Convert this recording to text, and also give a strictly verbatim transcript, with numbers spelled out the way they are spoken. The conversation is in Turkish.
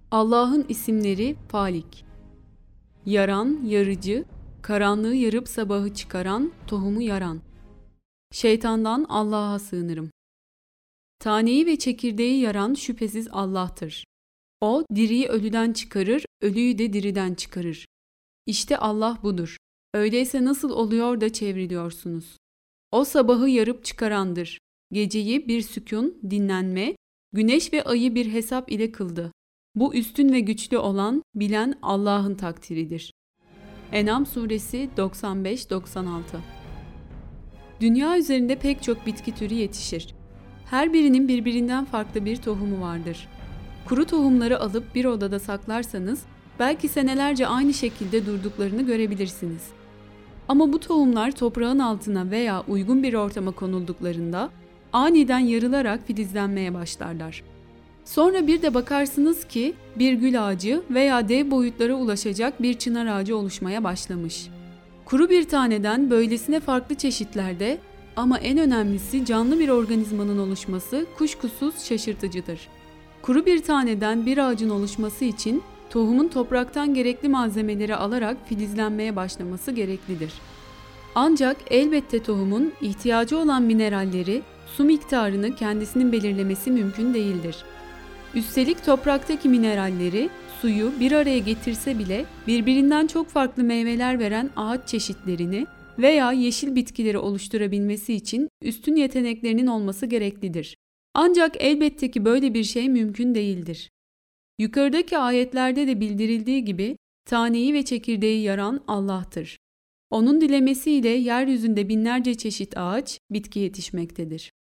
Allah'ın isimleri Falik. Yaran, yarıcı, karanlığı yarıp sabahı çıkaran, tohumu yaran. Şeytandan Allah'a sığınırım. Taneyi ve çekirdeği yaran şüphesiz Allah'tır. O, diriyi ölüden çıkarır, ölüyü de diriden çıkarır. İşte Allah budur. Öyleyse nasıl oluyor da çevriliyorsunuz? O sabahı yarıp çıkarandır. Geceyi bir sükun, dinlenme, güneş ve ayı bir hesap ile kıldı. Bu üstün ve güçlü olan, bilen Allah'ın takdiridir. En'am suresi doksan beş doksan altı. Dünya üzerinde pek çok bitki türü yetişir. Her birinin birbirinden farklı bir tohumu vardır. Kuru tohumları alıp bir odada saklarsanız, belki senelerce aynı şekilde durduklarını görebilirsiniz. Ama bu tohumlar toprağın altına veya uygun bir ortama konulduklarında aniden yarılarak filizlenmeye başlarlar. Sonra bir de bakarsınız ki bir gül ağacı veya dev boyutlara ulaşacak bir çınar ağacı oluşmaya başlamış. Kuru bir taneden böylesine farklı çeşitlerde ama en önemlisi canlı bir organizmanın oluşması kuşkusuz şaşırtıcıdır. Kuru bir taneden bir ağacın oluşması için tohumun topraktan gerekli malzemeleri alarak filizlenmeye başlaması gereklidir. Ancak elbette tohumun ihtiyacı olan mineralleri, su miktarını kendisinin belirlemesi mümkün değildir. Üstelik topraktaki mineralleri, suyu bir araya getirse bile birbirinden çok farklı meyveler veren ağaç çeşitlerini veya yeşil bitkileri oluşturabilmesi için üstün yeteneklerinin olması gereklidir. Ancak elbette ki böyle bir şey mümkün değildir. Yukarıdaki ayetlerde de bildirildiği gibi taneyi ve çekirdeği yaran Allah'tır. Onun dilemesiyle yeryüzünde binlerce çeşit ağaç, bitki yetişmektedir.